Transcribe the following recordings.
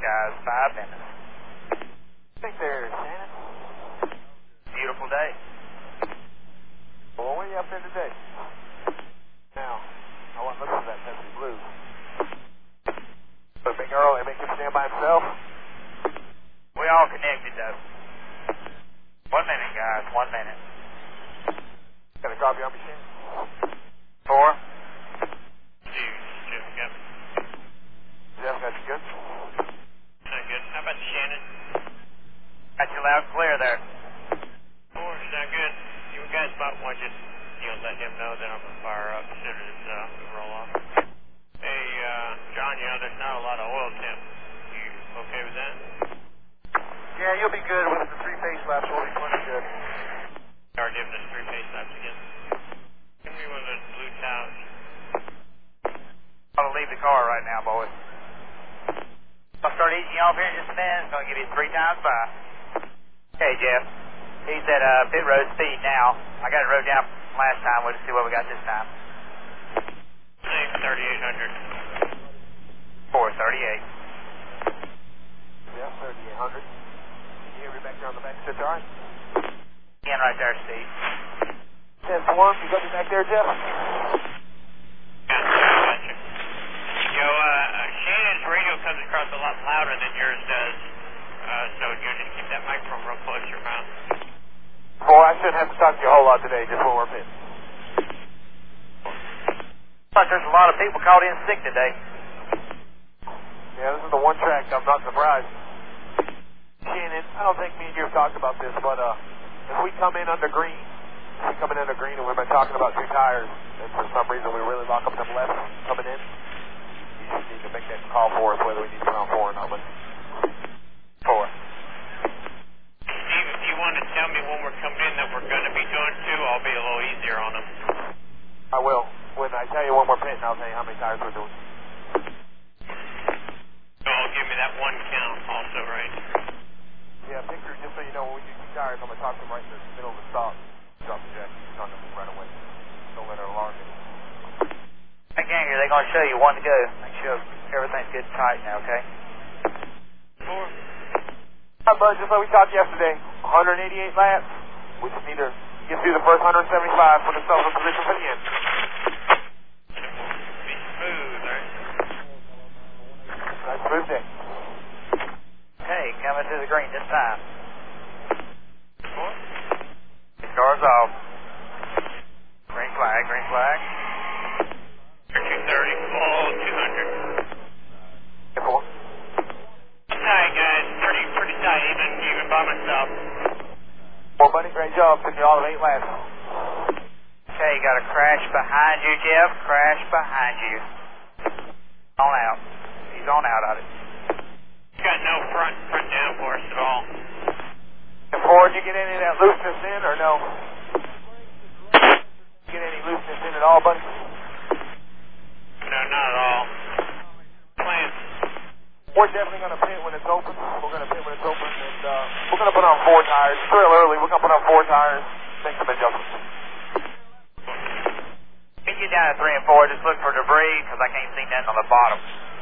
guys. 5 minutes. Think there, Shannon. Beautiful day. Well, what are you up there today? Now, I want to listen to that Tennessee Blues. So Big Earl, they make him stand by himself? We all connected, though. 1 minute, guys. 1 minute. Got a copy on me, Shannon? 4. Jeff got me. Jeff got you good? Not good. How about Shannon? Got you loud and clear there. 4, not good. You guys might want to just, let him know that I'm going to fire up as soon as we roll off. Hey, John, there's not a lot of oil temp. You okay with that? Yeah, you'll be good with the 3-phase laps. We'll be plenty good. Start giving us 3-phase laps again. Give me one of those blue towels. I'm going to leave the car right now, boys. I'll start easing off here in just a minute. It's going to give you 3 times by. Okay, Jeff. He's at pit road speed now. I got it wrote down from last time. We'll just see what we got this time. Same 3800. 438. Yeah, 3800. You hear me back there on the back stitch, all right? In right there, Steve. 10-1, you got me back there, Jeff? Gotcha. Shannon's radio comes across a lot louder than yours does. So you just keep that microphone real close to your mouth. Boy, I shouldn't have to talk to you a whole lot today, just when we're pitting. But there's a lot of people called in sick today. Yeah, this is the one track. I'm not surprised. Shannon, I don't think me and you have talked about this, but if we come in under green, and we've been talking about 2 tires, and for some reason we really lock up them left coming in, you just need to make that call for us whether we need to run 4 or not. But 4. Steve, if you want to tell me when we're coming in that we're going to be doing 2, I'll be a little easier on them. I will. When I tell you when we're pitting, I'll tell you how many tires we're doing. So give me that 1 count also, right? Yeah, picture, just so you know, when we do 2 tires, I'm going to talk to him right in the middle of the stop. Drop the jack. He's not going to move right away. Don't let our alarm in. Hey, Ganger, they're going to show you 1 to go. Make sure everything's good and tight now, okay? 4. Hi, bud. Just like we talked yesterday, 188 laps. We just need to get through the first 175 for the self position for the end. Be smooth, right? Nice smooth day. Okay, coming to the green this time. 4. The car's off. Green flag, green flag. 230, full 200. Hey, 4. Tight, guys. Pretty tight, even by myself. Well, buddy, great job. Took you all of 8 laps. Okay, you got a crash behind you, Jeff. Crash behind you. On out. He's on out of it. Got no front downforce at all. And 4, did you get any of that looseness in, or no? Get any looseness in at all, buddy? No, not at all. Plan. We're definitely going to pit when it's open. We're going to pit when it's open, and we're going to put on 4 tires. It's real early. We're going to put on 4 tires, make some adjustments. Get you down at 3 and 4. Just look for debris, because I can't see nothing on the bottom.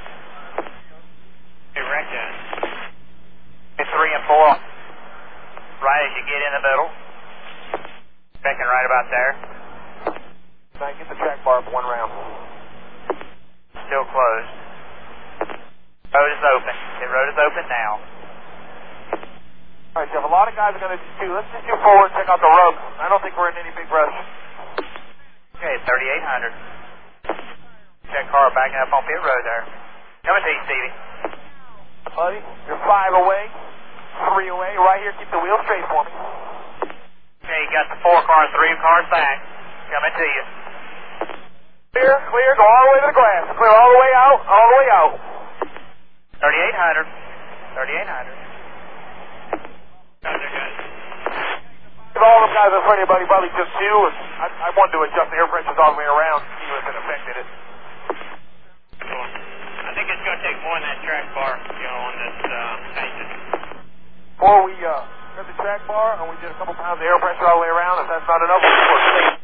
Hey, wreck that. It's 3 and 4. Right as you get in the middle. Second right about there. Now get the track bar up 1 round. Still closed. Road is open. The road is open now. All right, Jeff, a lot of guys are going to do, let's just do forward, check out the ropes. I don't think we're in any big rush. Okay, 3800. That car backing up on pit road there. Coming to you, Stevie. Buddy, you're 5 away, 3 away. Right here, keep the wheel straight for me. Okay, you got the 4 cars, 3 cars back. Coming to you. Clear, go all the way to the grass. Clear all the way out, all the way out. 3800. 3800. Gotcha, guys. If all them guys in front of you, buddy, probably just 2, and I wanted to adjust the air pressures all the way around, see if it affected it. Cool. I think it's going to take more than that track bar, on this engine. Before we got the track bar, and we did a couple pounds of air pressure all the way around. If that's not enough, we'll put it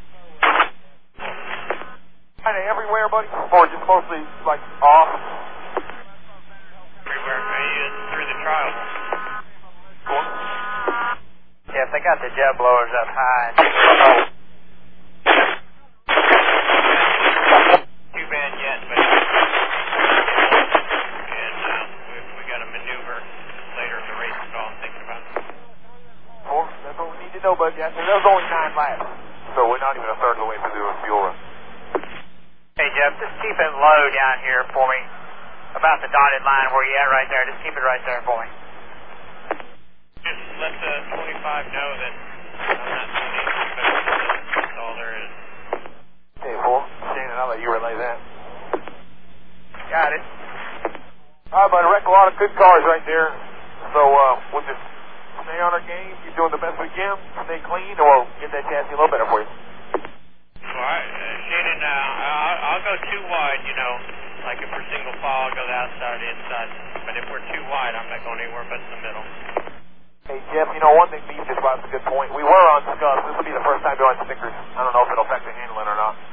kind of everywhere, buddy, or just mostly, like, off? Everywhere. He is the jet blowers up high. Too bad yet, but we got a maneuver later in the race is all I'm thinking about. Well, that's what we need to know, but yeah, there was only 9 laps. So we're not even a third of the way through the fuel run. Hey, Jeff, just keep it low down here for me. About the dotted line where you at right there. Just keep it right there for me. Just let the 25 know that I'm not doing anything, but that's all there is. Hey, Paul. Shannon, I'll let you relay that. Got it. All right, bud. Wreck a lot of good cars right there. So we'll just stay on our game. Keep doing the best we can. Stay clean, or we'll get that chassis a little better for you. All right, Shannon, I'll go too wide, you know. Like if we're single file, I'll go the outside, the inside. But if we're too wide, I'm not going anywhere but in the middle. Hey, Jeff, you know, one thing Beef just brought up a good point. We were on Scuzz. This will be the first time doing stickers. I don't know if it'll affect the handling or not.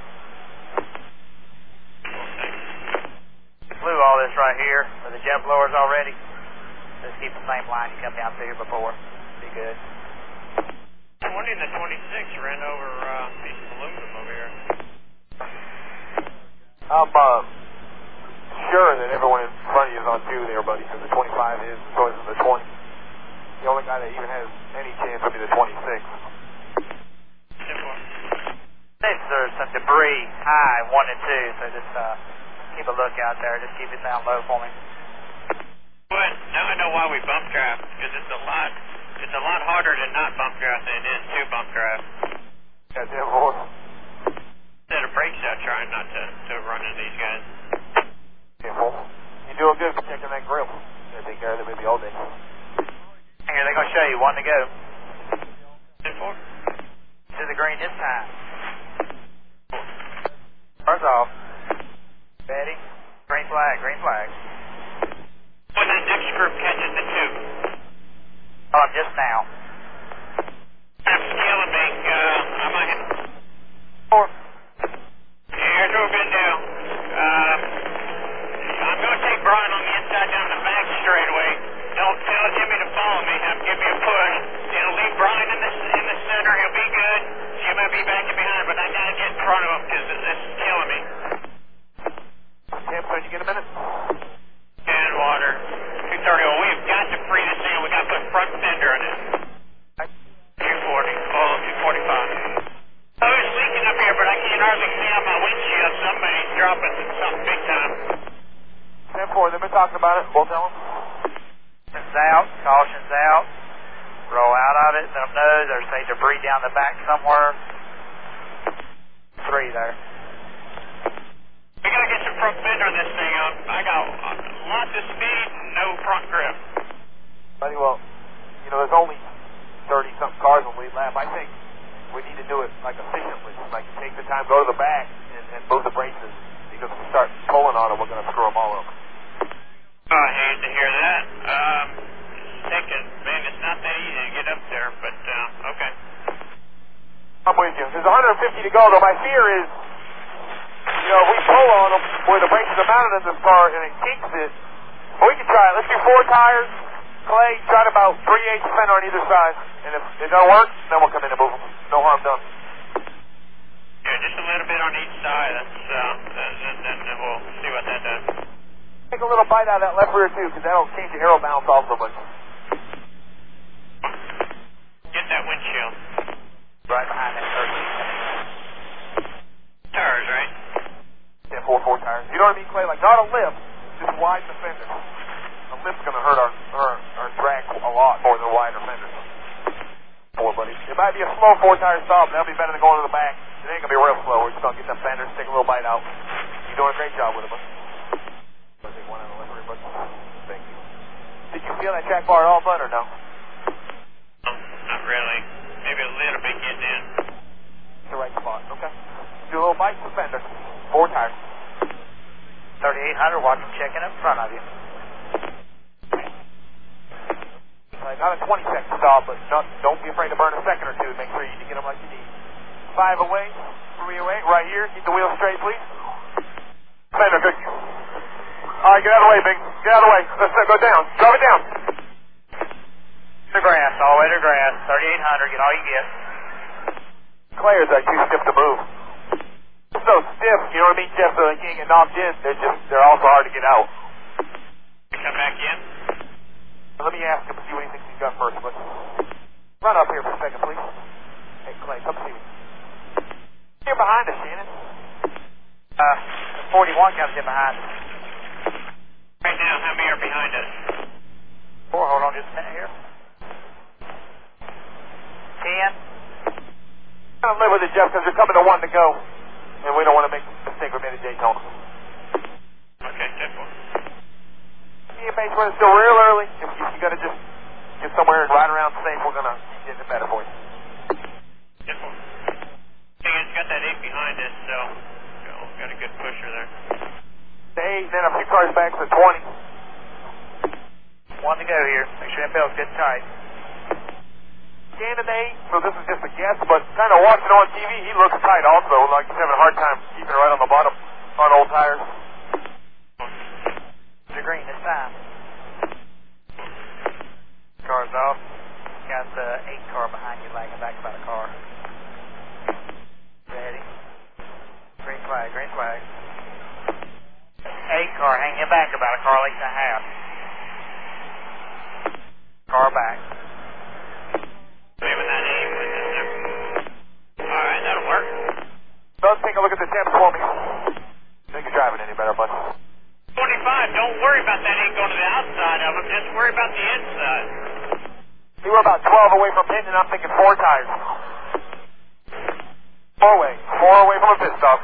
Flew all this right here for the jet blowers already. Just keep the same line you come down through here before. Be good. 20 and the 26 ran over a piece of aluminum over here. I'm sure that everyone in front of you is on 2 there, buddy, because the 25 is, so is the 20. The only guy that even has any chance would be the 26. There's some debris high, 1 and 2, so just keep a look out there. Just keep it down low for me. But now I know why we bump draft, because it's a lot harder to not bump draft than it is to bump draft. Got that horse. Instead of brake shot, trying not to run into these guys. Careful. You're doing good for checking that grill. Gotta take care of it maybe all day. Here, they're going to show you 1 to go. 10-4. To the green this time. Cars off. Ready? Green flag, green flag. When that next group catches the 2. Oh, just now. I'm killing me. I might have... 4. Here's what we're going to do. I'm going to take Brian on the inside down the back straightaway. Don't tell Jimmy to follow me. Have give me a push. It'll leave Brian in the center. He'll be good. Jimmy will be back and behind, but I got to get in front of him because this is killing me. Tim, could you get a minute? And water. 230. Well, we've got to free this thing. We've got to put front fender in it. 240. Oh, 245. Oh, it's leaking up here, but I can't hardly see out my windshield. Somebody's dropping something big time. 10-4, they've been talking about it. We'll tell them. Caution's out, caution's out. Roll out of it, let them know there's say debris down the back somewhere. 3 there. We gotta get some front fender on this thing. I got lots of speed and no front grip. Buddy, well, you know, there's only 30-something cars on the lead lap. I think we need to do it, like, efficiently. Like, take the time, go to the back, and move the braces. Because if we start pulling on them, we're going to screw them all up. I hate to hear that. Man, it's not that easy to get up there, but, okay. I'm with you. There's 150 to go, though. My fear is, you know, if we pull on them where the braces are mounted in this car and it kinks it, well, we can try it. Let's do 4 tires. Clay, try to about 3/8 fender on either side. And if it doesn't work, then we'll come in and move them. No harm done. Yeah, just a little bit on each side. Then we'll see what that does. Take a little bite out of that left rear, too, because that'll change the aero balance also, but... Get that windshield. Right behind that 13. Tires, right? Yeah, 4 tires. You know what I mean, Clay? Like, not a lift, just widen the fender. A lift's going to hurt our drag a lot more than a wider fender. 4, buddy. It might be a slow 4-tire stop, but that'll be better than going to the back. It ain't going to be real slow. We're just going to get them fenders, take a little bite out. You're doing a great job with it, bud. I'll take 1 out of the left rear, bud. Thank you. Did you feel that track bar at all, bud, or no? Not really. Maybe a little bit getting in. It's the right spot, okay. Do a little bite to the fender. 4 tires. 3800, watch them checking up in front of you. Not a 20-second stop, but don't be afraid to burn a second or two. Make sure you get them like you need. 5 away, 3 away, right here. Keep the wheels straight, please. Fender, good. All right, get out of the way, Big. Get out of the way. Let's go down. Drop it down. The grass. all the way to grass. 3,800. Get all you get. Claire's are too stiff to move. So stiff, you know what I mean, Jeff, so they can't get knocked in. They're also hard to get out. Come back in. Let me ask him to see what he thinks he's got first, but run up here for a second, please. Hey, Clay, come see me. You're behind us, Shannon. 41 comes in behind. Right now, how many are behind us? 4, hold on just a minute here. 10. I'm gonna live with it, Jeff, because they're coming to 1 to go, and we don't want to make a mistake we made at Daytona. Okay, 10-4. See, base running still real early. If you gotta just get somewhere and ride around safe, we're gonna get it better for you. 10-4. Hey, it's got that 8 behind us, so got a good pusher there. The 8, then a few cars back to 20. 1 to go here. Make sure that belt's good and tight. Candidate, so this is just a guess, but kind of watching on TV, he looks tight also, like he's having a hard time keeping it right on the bottom on old tires. The green this time. Car's off. Got the 8 car behind you lagging back about a car. Ready. Green flag, green flag. 8 car hanging back about a car length and a half. Car back. Maybe that 8 was in there. Alright, that'll work. Let's take a look at the temps for me. Think you're driving any better, bud? 25, don't worry about that 8 going to the outside of them, just worry about the inside. See, we're about 12 away from hitting, and I'm thinking 4 tires. 4 away. 4 away from a pit stop.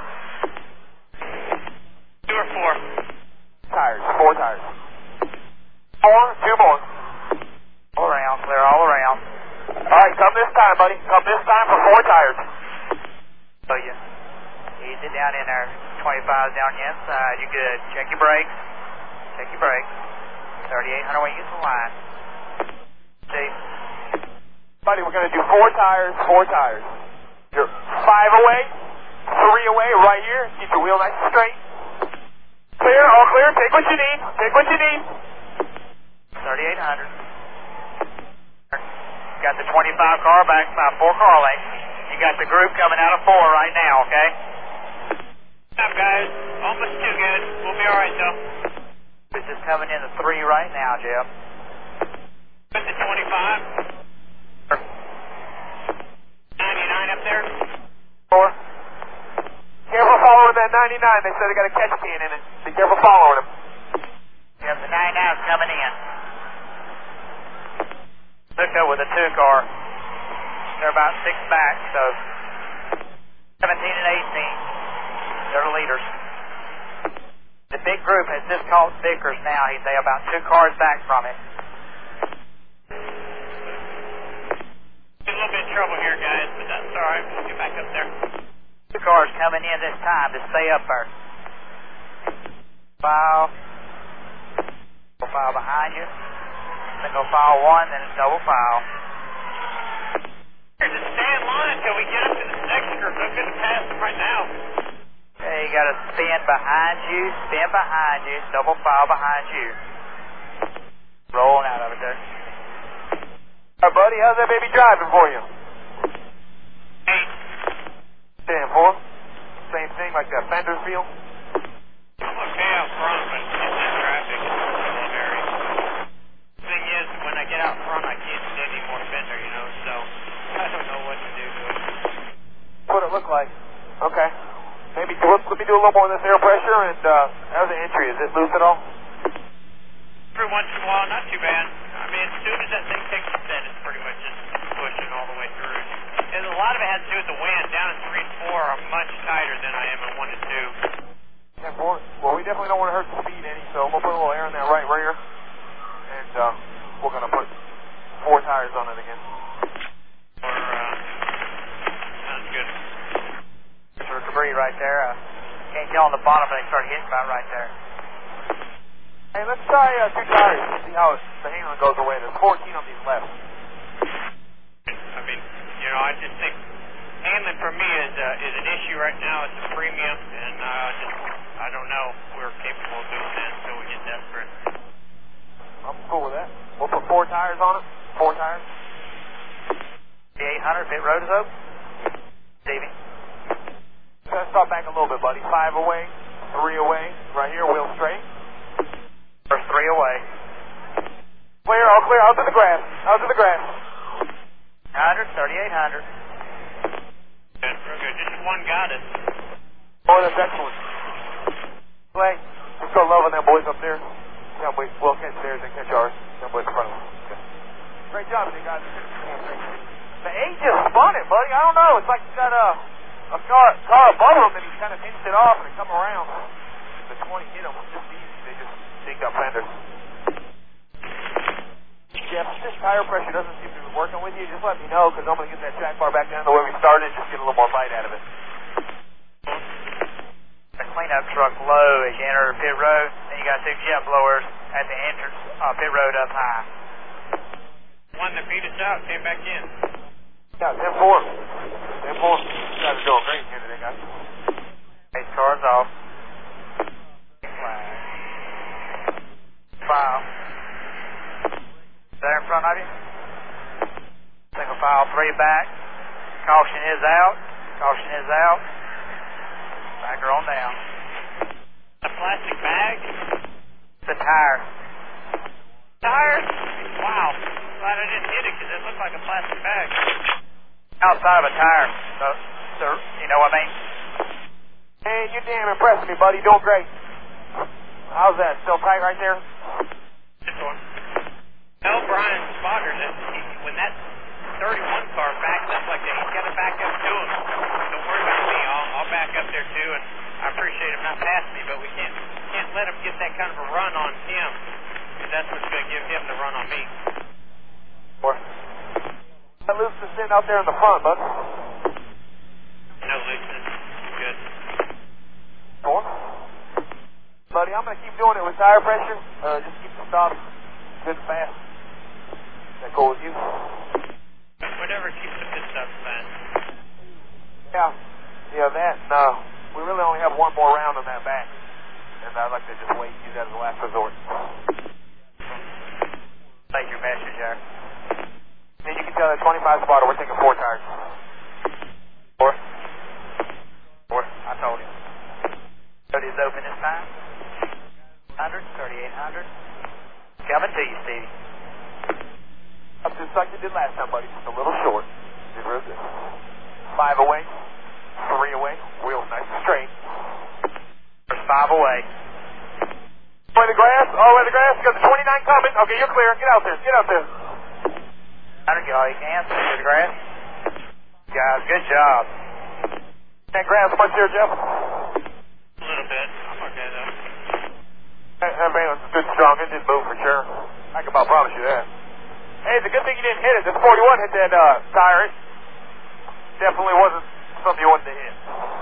2 or 4. Tires. 4 tires. 4, 2 more. All around, clear all around. All right, come this time, buddy. Come this time for 4 tires. So you ease it down in there. 25 down the inside. You good. Check your brakes. Check your brakes. 3,800 when you get to the line. See? Buddy, we're going to do 4 tires, 4 tires. You're 5 away, 3 away, right here. Keep your wheel nice and straight. Clear, all clear. Take what you need. Take what you need. 3,800. Got the 25 car back about 4 car lengths. You got the group coming out of 4 right now, okay? What's up, guys? Almost too good. We'll be alright, though. This is coming in the 3 right now, Jeff. Put the 25. 99 up there. 4. Careful following that 99. They said they got a catch can in it. Be careful following them. Yep, the 99's coming in. Looked up with a 2 car. They're about 6 back, so 17 and 18. They're the leaders. The big group has just caught Vickers now. He's about 2 cars back from it. A little bit of trouble here, guys, but that's alright. We'll get back up there. 2 cars coming in this time to stay up there. File. File behind you. Single file 1, then it's double file. Just stay in line until we get up to this next group. I'm going to pass them right now. Okay, you got to spin behind you, double file behind you. Rolling out of it there. All right, buddy, how's that baby driving for you? 8. 10-4. Same thing, like that fender feel? I'm okay out front, but in that traffic, it's a little area. Thing is, when I get out front, I can't see any more fender, you know, so I don't know what to do to it. What it look like? Okay. Maybe let me do a little more of this air pressure, and how's the entry? Is it loose at all? Every once in a while, not too bad. I mean, as soon as that thing takes a set, it's pretty much just pushing all the way through. And a lot of it has to do with the wind. Down in 3 and 4, I'm much tighter than I am in 1 and 2. 10-4. Well, we definitely don't want to hurt the speed any, so we'll put a little air in that right rear, and we're going to put 4 tires on it again. Sounds good. There's debris right there. Can't tell on the bottom, but they start hitting about right there. Hey, let's try 2 tires and see how the handling goes away. There's 14 on these left. I mean, you know, I just think handling for me is an issue right now. It's a premium, and I don't know if we're capable of doing that until we get desperate. I'm cool with that. We'll put 4 tires on it. 4 tires. 3800, pit road is open. Stevie. Let's start back a little bit, buddy. 5 away, 3 away. Right here, wheel straight. First 3 away. Clear, all clear. Out to the grass. Out to the grass. 100, 3800. Good, real good. Just one got it. Oh, that's excellent. Play. Let's go love on them boys up there. Yeah, we'll catch theirs and catch ours. Them boys in front of us. Okay. Great job, you guys. The 8 just spun it, buddy. I don't know. It's like he's got a car above him and he kind of hinged it off and it come around. The 20 hit them just easy. They just digged up fenders. Jeff, if this tire pressure doesn't seem to be working with you, just let me know because I'm going to get that track bar back down to where we started and just get a little more bite out of it. The cleanup truck low as you enter pit road. Then you got 2 jet blowers at the entrance pit road up high. One that beat us out came back in. Yeah, 10-4. 10-4. You guys are doing great here today, guys. Base car's off. Flag. File. There in front of you. Single file 3 back. Caution is out. Caution is out. Back her on down. A plastic bag? The tire. Tire? Wow. Glad I didn't hit it because it looked like a plastic bag. Outside of a tire. So you know what I mean? Hey, you're damn impressing me, buddy. Doing great. How's that? Still tight right there? This one. Tell Brian Spotters that when that 31 car backs up like that, he's got to back up to him. Don't worry about me. I'll back up there too, and I appreciate him not passing me, but we can't let him get that kind of a run on him, because that's what's going to give him the run on me. That loose is sitting out there in the front, bud. No looseness. Good. Buddy, I'm going to keep doing it with tire pressure. Just keep the stops good and fast. Is that cool with you? Whatever keeps the pit stops fast. Yeah, that. No, we really only have one more round on that back. And I'd like to just wait and use that as a last resort. Take your message there. Then you can tell that 25 spotter we're taking 4 tires. 4? 4. I told him. 30 is open this time. 100, 3800. Coming to you, Stevie. Up just like you did last time, buddy. Just a little short. Did real good. 5 away. 3 away. Wheels nice and straight. There's 5 away. All the grass. All the way to the grass. You got the 29 coming. Okay, you're clear. Get out there. Get out there. 100, go all you can. Through the grass. Guys, good job. That grass much here, Jeff? A little bit. I'm okay though. That man was good and strong. It didn't move for sure. I can about promise you that. Hey, it's a good thing you didn't hit it. This 41 hit that tire. It definitely wasn't something you wanted to hit.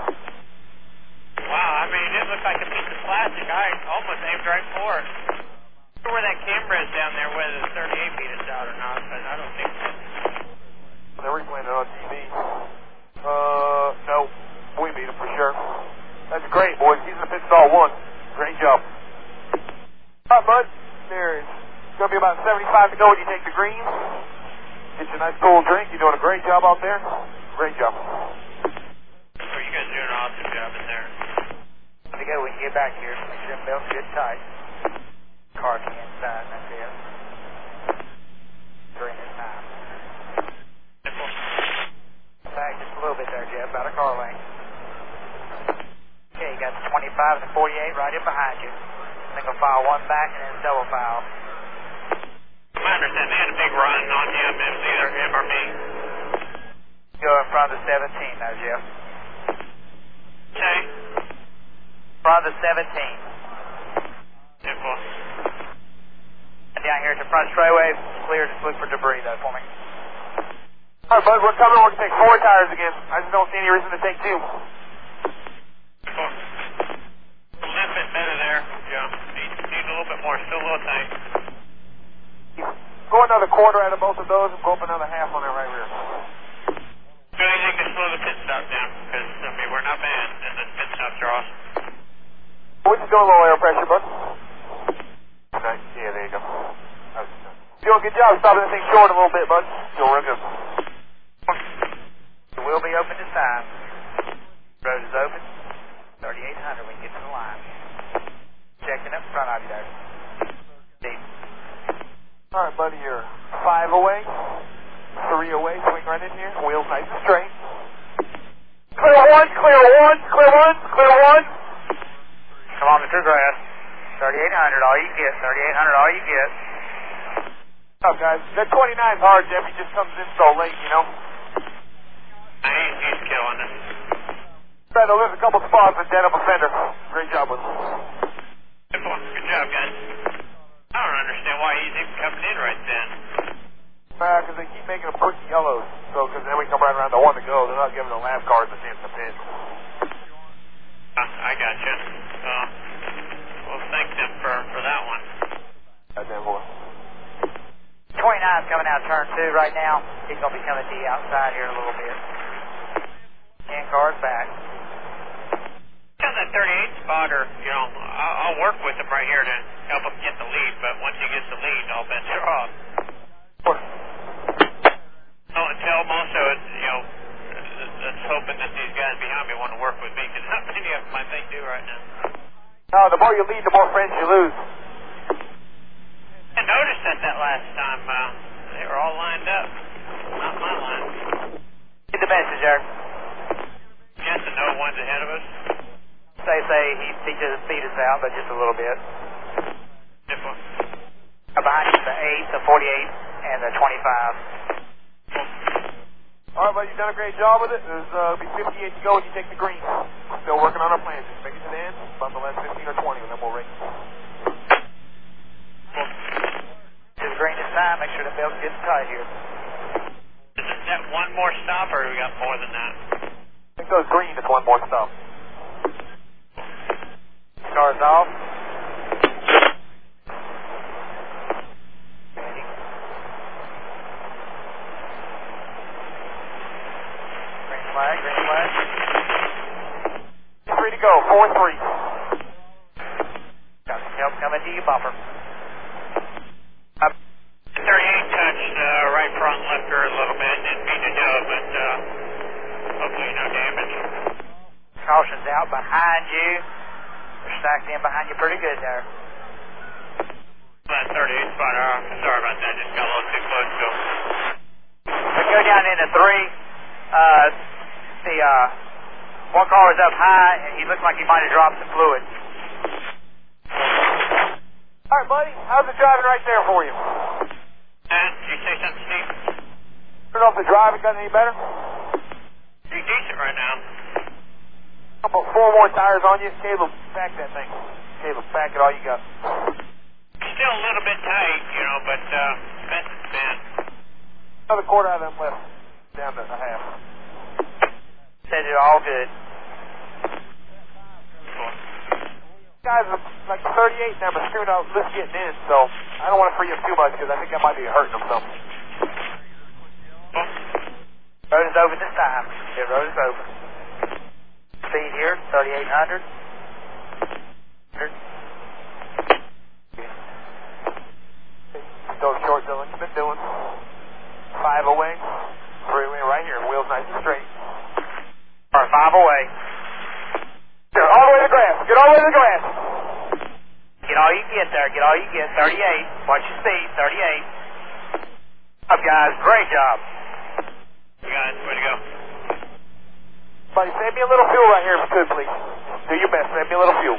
Wow, I mean, it looked like a piece of plastic. I almost aimed right for it. I don't know where that camera is down there, whether the 38 beat us out or not, but I don't think so. They're replaying it on TV. No. We beat him for sure. That's great, boys. He's in the pit stall 1. Great job. All right, bud. There's going to be about 75 to go when you take the green. Get you a nice cold drink. You're doing a great job out there. Great job. Well, you guys are doing an awesome job in there. To go when you get back here. Make sure them belts good tight. Car key inside. That's it. During this time. Simple. Back just a little bit there, Jeff. About a car length. Okay, you got the 25 and the 48 right in behind you. Single file 1 back and then double file. I understand they had a big run on him. It was either him or me. Go in front of the 17 now, Jeff. Okay. Front of the 17. Simple. And down here at the front straightaway, clear. Just look for debris, though, for me. All right, bud. We're coming. We're going to take 4 tires again. I just don't see any reason to take 2. Simple. A little bit better there, Joe. Needs a little bit more. Still a little tight. Go another quarter out of both of those and go up another half on that right rear. Do anything to slow the pit stop down, because, I mean, we're not bad, and the pit stops are awesome. We're just doing a little air pressure, bud. Nice. Yeah, there you go. Doing a good job stopping the thing short a little bit, bud. Doing real good. It will be open this time. Road is open. 3800 when you get to the line. Checking up in front of you there. Deep. All right, buddy, you're 5 away, 3 away, swing right in here, wheels nice and straight. Clear one, clear one, clear one, clear one. Come on to grass. 3800, all you get. 3800, all you get. What's up, guys? That 29's hard, Jeff. He just comes in so late, you know? He's killing it. Right, there's a couple spots that dead up a fender. Great job with him. Good job, guys. I don't understand why he's even coming in right then. Because they keep making them push yellows. So, because then we come right around to 1 to go. They're not giving the lap cars a chance to pit. I got you. We'll thank them for that one. Right there, boy. 29's coming out turn 2 right now. He's going to be coming to you outside here in a little bit. 10 cars back. On that 38 spot, or, I'll work with him right here to help him get the lead, but once he gets the lead, all bets are off. Oh, and tell him also, that's hoping that these guys behind me want to work with me, because not many of them I think do right now. No, the more you lead, the more friends you lose. I noticed that last time. They were all lined up. Not my line. Get the message there. Yes, and no one's ahead of us. Say he just beat us out, but just a little bit. This one. Behind you, the 8, the 48, and the 25. All right, buddy, you've done a great job with it. There's be 58 to go when you take the green. We're still working on our plans. Just make it to the end, about the last 15 or 20, and then we'll race. To the green this time. Make sure the belt's getting tight here. Is that one more stop, or we got more than that? I think those green is one more stop. Cars off. Green flag, green flag. 3 to go, 4-3. Got some help coming to you, bumper. 38 touched right front left her a little bit. Didn't mean to do it, but hopefully no damage. Caution's out behind you. They're stacked in behind you pretty good there. That 38 spot, sorry about that. Just got a little too close to him. We go down into 3. The one car is up high, and he looks like he might have dropped some fluid. All right, buddy, how's it driving right there for you? Did you say something, Steve? Turn off the drive, it got any better? Pretty decent right now. How about 4 more tires on you? Caleb, back that thing. Caleb, back it all you got. Still a little bit tight, but best it's been. Another quarter out of them left. Down to a half. Said they're all good. Cool. Guys, like the 38 now, but screwed out lift getting in, so I don't want to free up too much because I think that might be hurting them some. Road is open this time. The road is open. Speed here, 3800. Go short, Dylan. You've been doing 5 away, 3 away right here. Wheels nice and straight. All right, 5 away. Here, all the way to the grass. Get all the way to the grass. Get all you get there. Get all you get. 38. Watch your speed. 38. Up, guys. Great job. You guys, way to go. Buddy, save me a little fuel right here if you could, please. Do your best. Save me a little fuel.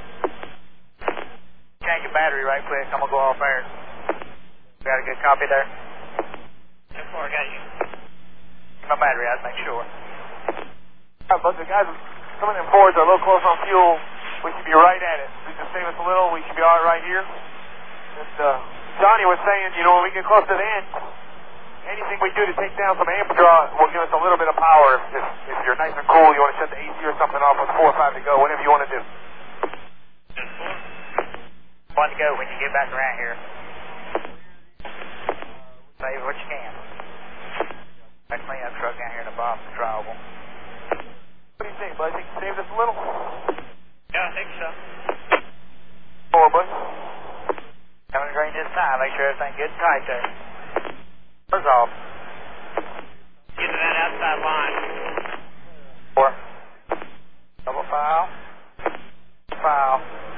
Change your battery right quick. I'm going to go off air. Got a good copy there? So far, I got you. My battery out, make sure. All right, but the guys coming in forwards are a little close on fuel. We should be right at it. We just save us a little. We should be all right here. And Johnny was saying, when we get close to the end, anything we do to take down some amp draw will give us a little bit of power. If you're nice and cool, you want to shut the AC or something off with 4 or 5 to go, whatever you want to do. Fun to go when you get back around here. Save what you can. That cleanup truck down here in the bottom is drivable. What do you think, bud? Think you saved us a little? Yeah, I think so. More, bud. Coming to green this time. Make sure everything's good and tight there. Doors off. Get to that outside line. 4. Double foul. Foul.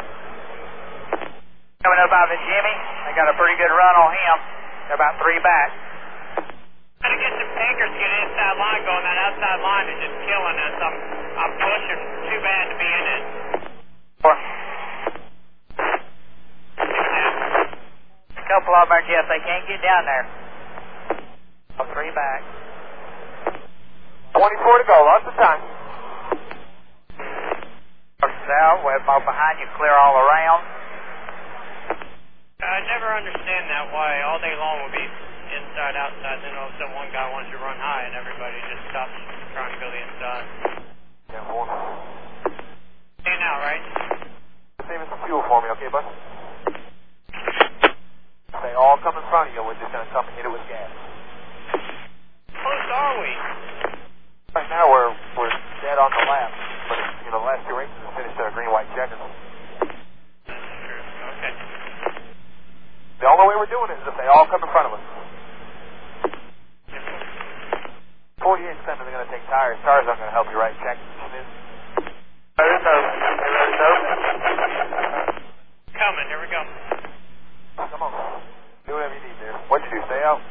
Coming up out of Jimmy. They got a pretty good run on him. They're about 3 back. Trying to get some tankers to get inside line going. That outside line is just killing us. I'm pushing too bad to be in it. 4. A couple of them are Jeff. They can't get down there. 3 back. 24 to go. Lots of time. South, way behind you, clear all around. I never understand that, why all day long will be inside, outside, then all of a sudden one guy wants to run high and everybody just stops trying to go the inside. Yeah, 4. Staying out, right? Saving some fuel for me, okay, bud? They all come in front of you. We're just going to come and hit it with gas. How close are we? Right now we're dead on the lap. But, the last 2 races have finished green, white checkers. Okay. The only way we're doing it is if they all come in front of us. 48 cents, they're going to take tires. Tires aren't going to help you, right? Check. Road's open. Road's open. Coming, here we go. Come on. Do whatever you need there. What'd you do? Stay out?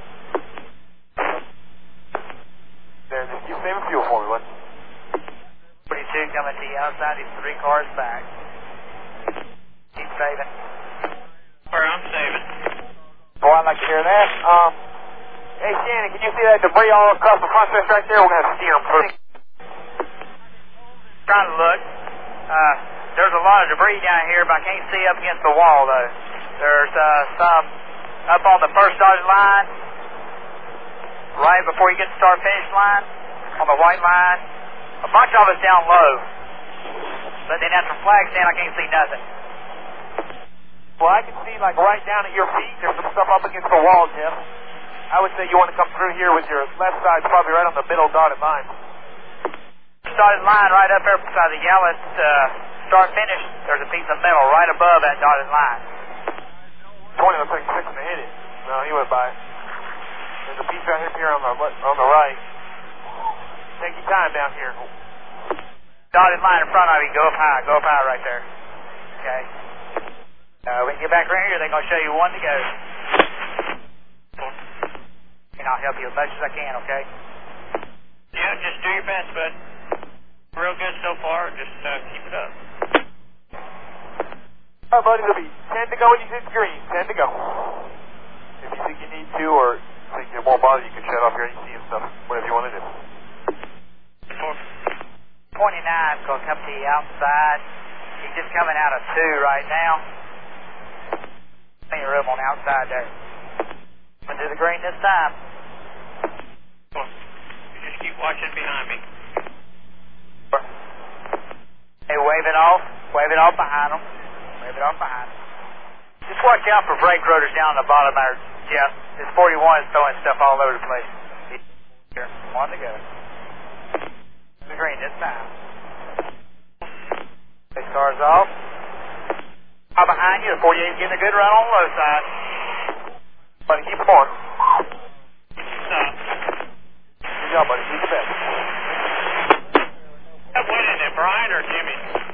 There, just keep saving fuel for me, bud. 42 coming to you outside. He's 3 cars back. Keep saving. Where I'm saving. Boy, I'd like to hear that. Hey, Shannon, can you see that debris all across the front stretch right there? We're going to have to steer them through. Trying to look. There's a lot of debris down here, but I can't see up against the wall, though. There's some up on the first dotted line, right before you get to start-finish line, on the white line. A bunch of it's down low. But then after flags down, I can't see nothing. Well, I can see, like, right down at your feet, there's some stuff up against the wall, Jeff. I would say you want to come through here with your left side probably right on the middle dotted line. Dotted line right up there beside the yellow start-finish. There's a piece of metal right above that dotted line. 20 looks like he's fixing to hit it. No, he went by. There's a piece right here on the right. Take your time down here. Dotted line in front of you. Go up high right there. Okay. We can get back around here. They're going to show you one to go. And I'll help you as much as I can, okay? Yeah, just do your best, bud. Real good so far. Just keep it up. All right, buddy, it'll be 10 to go when you hit green. 10 to go. If you think you need to or think it won't bother, you can shut off your AC and stuff, whatever you want to do. 29's going to come to you outside. He's just coming out of 2 right now. Plenty of room on the outside there. Going to do the green this time. You just keep watching behind me. Hey, wave it off. Wave it off behind them. Wave it off behind them. Just watch out for brake rotors down on the bottom there, Jeff. This 41 is throwing stuff all over the place. Here, 1 to go. The green this time. This car's off. Out behind you, the 48's getting a good run on the low side. Buddy, keep it going. Stop. Good job, buddy. Do your best. That went in it, Brian or Jimmy?